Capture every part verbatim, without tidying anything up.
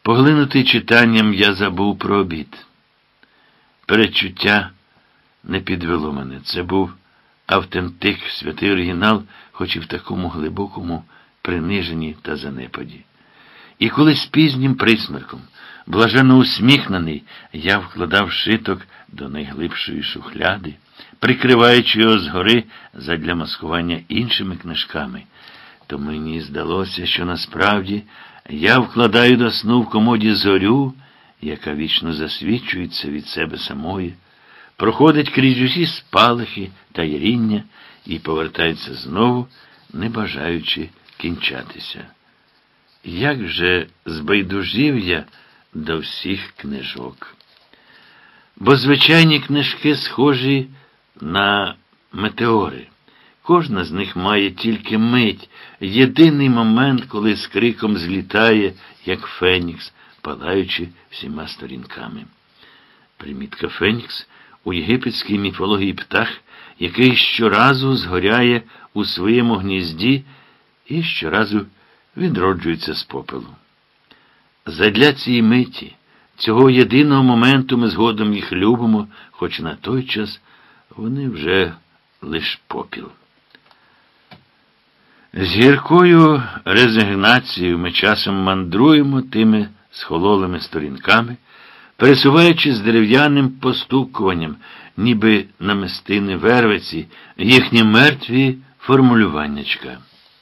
Поглинутий читанням, я забув про обід. Передчуття не підвело мене. Це був автентик, святий оригінал, хоч і в такому глибокому приниженні та занепаді. І коли з пізнім присмерком, блаженно усміхнений, я вкладав шиток до найглибшої шухляди, прикриваючи його згори задля маскування іншими книжками, то мені здалося, що насправді я вкладаю до сну в комоді зорю, яка вічно засвічується від себе самої, проходить крізь усі спалахи та яріння і повертається знову, не бажаючи кінчатися. Як же збайдужів я до всіх книжок. Бо звичайні книжки схожі на метеори. Кожна з них має тільки мить, єдиний момент, коли з криком злітає, як фенікс, палаючи всіма сторінками. Примітка фенікс у єгипетській міфології птах, який щоразу згоряє у своєму гнізді і щоразу відроджується з попелу. Задля цієї миті, цього єдиного моменту ми згодом їх любимо, хоч на той час вони вже лиш попіл. З гіркою резигнацією ми часом мандруємо тими схололими сторінками, пересуваючи дерев'яним постукуванням, ніби намистини вервиці, їхні мертві формулюваннячка.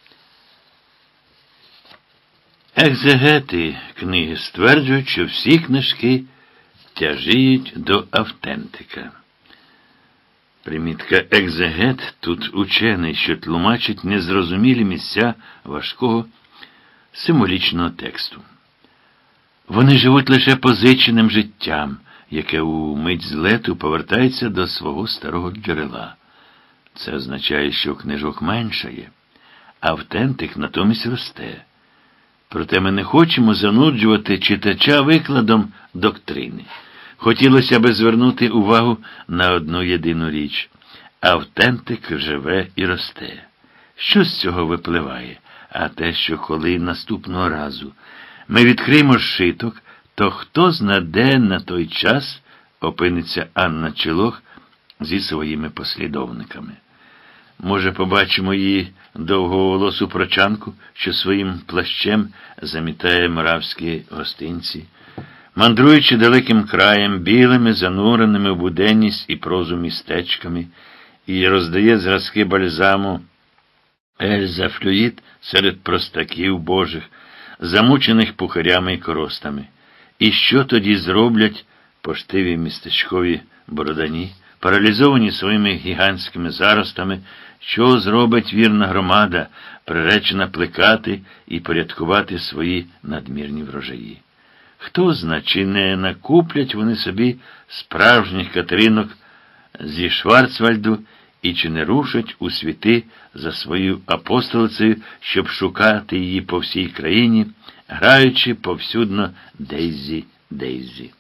Екзегети книги стверджують, що всі книжки тяжіють до автентика. Примітка екзегет тут учений, що тлумачить незрозумілі місця важкого символічного тексту. Вони живуть лише позиченим життям, яке у мить злету повертається до свого старого джерела. Це означає, що книжок меншає, а автентик натомість росте. Проте ми не хочемо зануджувати читача викладом доктрини. Хотілося би звернути увагу на одну єдину річ. Автентик живе і росте. Що з цього випливає? А те, що коли наступного разу ми відкриємо шиток, то хто знаде на той час опиниться Анна Челох зі своїми послідовниками. Може, побачимо її довговолосу прочанку, що своїм плащем замітає моравські гостинці, мандруючи далеким краєм, білими, зануреними в буденність і прозу містечками, і роздає зразки бальзаму Ельза Флюїд серед простаків божих, замучених пухарями і коростами. І що тоді зроблять поштиві містечкові бородані, паралізовані своїми гігантськими заростами, що зробить вірна громада, приречена плекати і порядкувати свої надмірні врожаї? Хто зна, чи не накуплять вони собі справжніх Катеринок зі Шварцвальду і чи не рушать у світи за свою апостолицею, щоб шукати її по всій країні, граючи повсюдно Дейзі, Дейзі.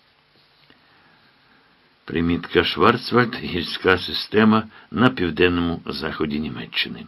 Примітка Шварцвальд – гірська система на південному заході Німеччини.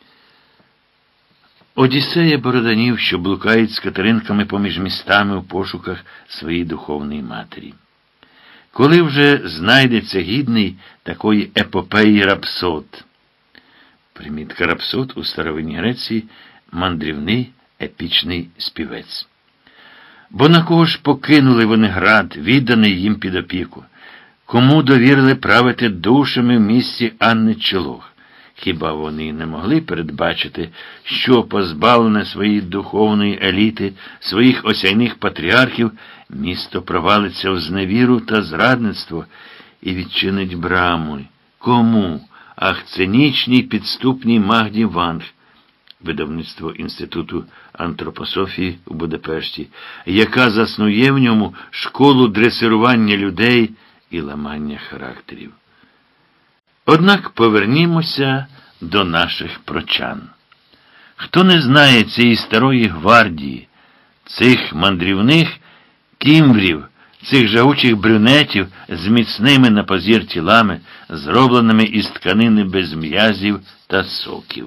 Одіссея бороданів, що блукають з Катеринками поміж містами у пошуках своєї духовної матері. Коли вже знайдеться гідний такої епопеї рапсод? Примітка рапсод у старовинній Греції – мандрівний епічний співець. Бо на кого ж покинули вони град, відданий їм під опіку? Кому довірили правити душами в місті Анни Челох? Хіба вони не могли передбачити, що позбавлене своєї духовної еліти, своїх осяйних патріархів, місто провалиться в зневіру та зрадництво і відчинить браму? Кому? Ах, цинічній підступній Магді Ванг, видавництво Інституту антропософії у Будапешті, яка заснує в ньому школу дресирування людей і ламання характерів. Однак повернімося до наших прочан. Хто не знає цієї старої гвардії, цих мандрівних кімврів, цих жагучих брюнетів з міцними на позір тілами, зробленими із тканини без м'язів та соків?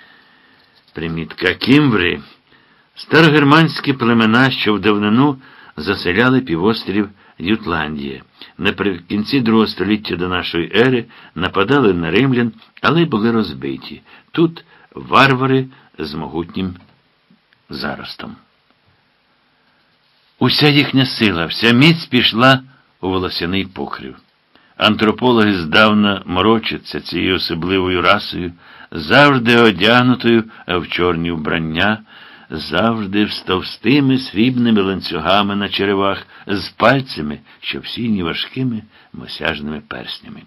Примітка кімври – старогерманські племена, що в давнину заселяли півострів Ютландія. Наприкінці другого століття до нашої ери нападали на римлян, але й були розбиті. Тут варвари з могутнім заростом. Уся їхня сила, вся міць пішла у волосяний покрив. Антропологи здавна морочаться цією особливою расою, завжди одягнутою в чорні вбрання, завжди з товстими срібними ланцюгами на черевах, з пальцями, що всіяні важкими мосяжними перснями.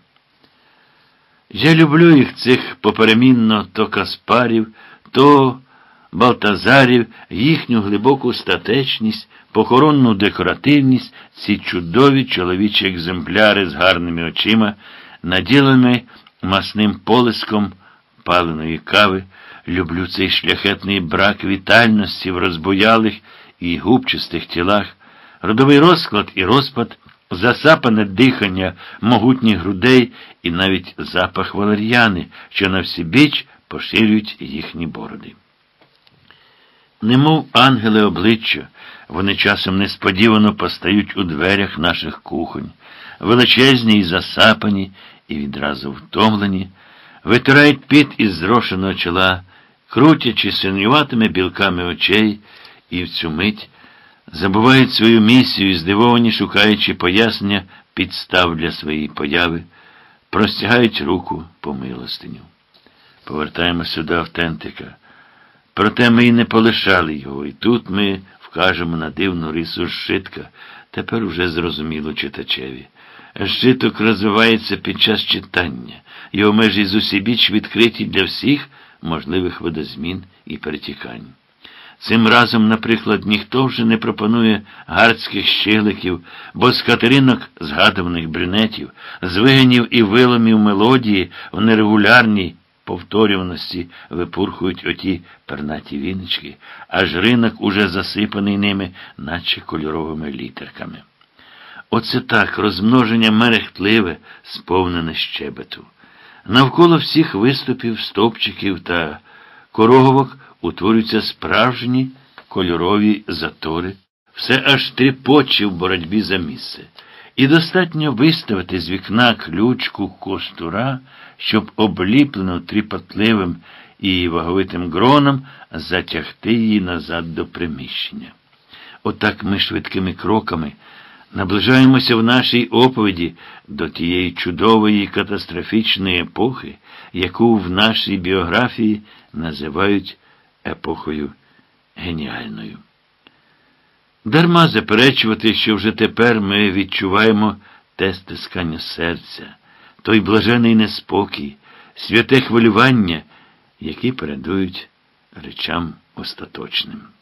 Я люблю їх, цих поперемінно то Каспарів, то Балтазарів, їхню глибоку статечність, похоронну декоративність, ці чудові чоловічі екземпляри з гарними очима, наділеними масним полиском паленої кави. Люблю цей шляхетний брак вітальності в розбуялих і губчастих тілах, родовий розклад і розпад, засапане дихання могутніх грудей і навіть запах валер'яни, що на всібіч поширюють їхні бороди. Немов ангели обличчя, вони часом несподівано постають у дверях наших кухонь, величезні і засапані, і відразу втомлені, витирають піт із зрошеного чола, крутячи синюватими білками очей, і в цю мить забувають свою місію, здивовані шукаючи пояснення підстав для своєї появи, простягають руку по милостиню. Повертаємося до автентика. Проте ми й не полишали його, і тут ми вкажемо на дивну рису зшитка, тепер уже зрозуміло читачеві. Зшиток розвивається під час читання, його межі зусібіч відкриті для всіх можливих видозмін і перетікань. Цим разом, наприклад, ніхто вже не пропонує гардських щигликів, бо з катеринок згадуваних брюнетів, з вигинів і виломів мелодії в нерегулярній повторюваності випурхують оті пернаті віночки, аж ринок уже засипаний ними, наче кольоровими літерками. Оце так, розмноження мерехтливе, сповнене щебету. Навколо всіх виступів, стовпчиків та короговок утворюються справжні кольорові затори. Все аж тріпоче в боротьбі за місце. І достатньо виставити з вікна ключку костура, щоб обліплену тріпотливим і ваговитим гроном затягти її назад до приміщення. Отак ми швидкими кроками наближаємося в нашій оповіді до тієї чудової катастрофічної епохи, яку в нашій біографії називають епохою геніальною. Дарма заперечувати, що вже тепер ми відчуваємо те стискання серця, той блажений неспокій, святе хвилювання, які передують речам остаточним.